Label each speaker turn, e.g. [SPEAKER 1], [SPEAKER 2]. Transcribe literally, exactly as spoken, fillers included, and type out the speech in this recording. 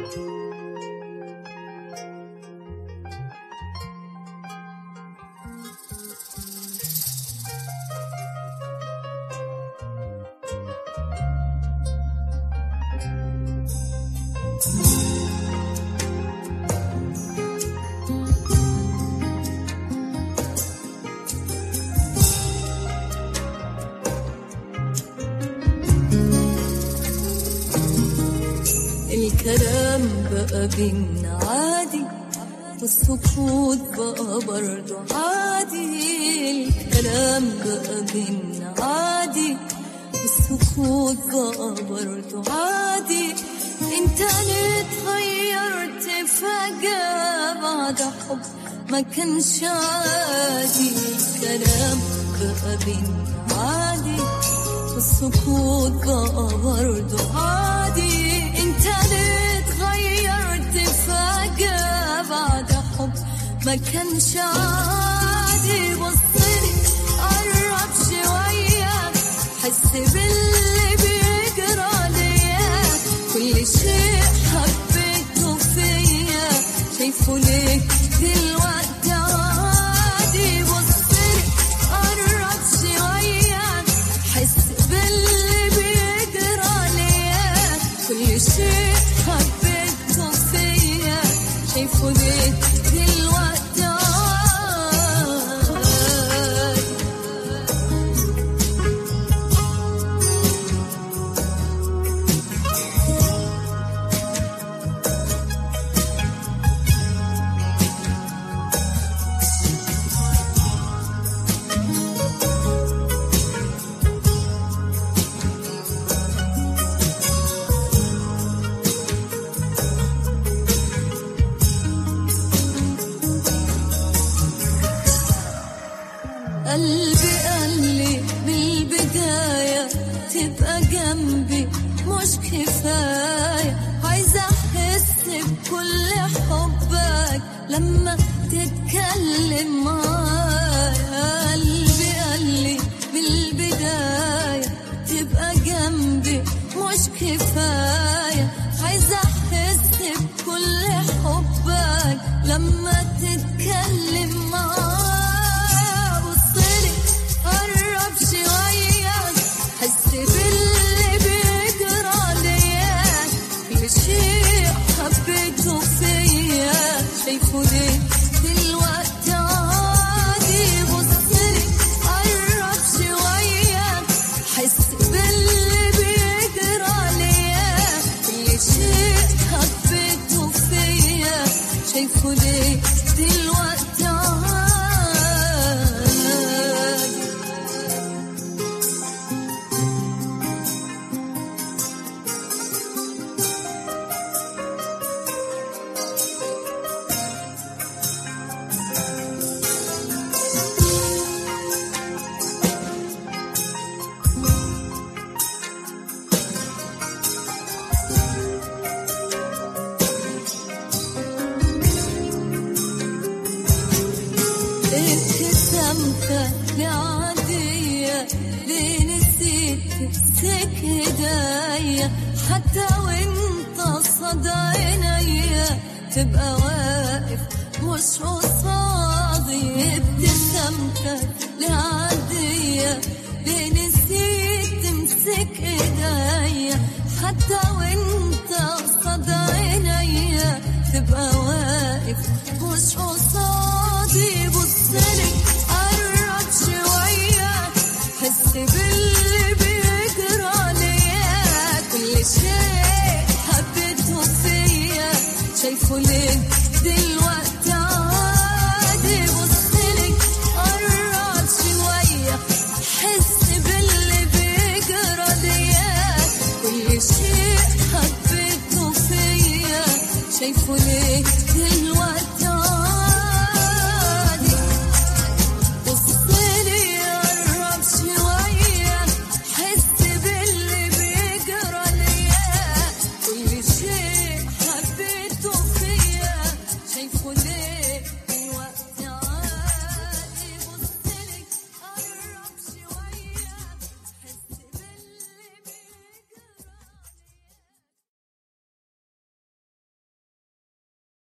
[SPEAKER 1] الكلام بقى بينا عادي والسكوت بقى برضو عادي. الكلام بقى بينا عادي والسكوت بقى برضو عادي. انت ليه اتغيرت فجأة بعد حب ما كانش عادي؟ الكلام بقى بينا عادي والسكوت بقى برضو عادي. انت ليه اتغيرت فجأة بعد حب ما كانش عادي؟ بصلي قرب شوية حس باللي بيجرى ليا. كل شيء حبيته فيا شايفه ليك دلوقتي عادي. بصلي قرب شوية حس باللي بيجرى ليا. كل شيء حبيته فيا شايفه ليك دلوقتي عادي. قلبي قالي بالبداية تبقى جنبي مش كفاية. عايزة أحس بكل حبك لما تتكلم معايا. قلبي قالي بالبداية تبقى جنبي مش كفاية. عايزة أحس بكل حبك لما تتكلم معايا. حس باللي بيجرى ليا. كل شيء حبيته فيا شايفه ليك دلوقتي عادي. بصلي قرب شوية حس باللي بيجرى ليا. كل شيء حبيته فيا شايفه ليك دلوقتي عادي. ابتسامتك عادية ليه نسيت تمسك ايديا؟ حتى وانت قصاد عينيا تبقى واقف مش قصادي. ابتسامتك عادية ليه نسيت تمسك ايديا؟ حتى وانت قصاد عينيا تبقى واقف مش قصادي. بصلي قرب شوية حس باللي بيجرى ليا. كل شيء حبيته فيا شايفه ليك دلوقتي عادي. بصلي قرب شوية حس باللي بيجرى ليا. كل شيء حبيته فيا شايفه ليك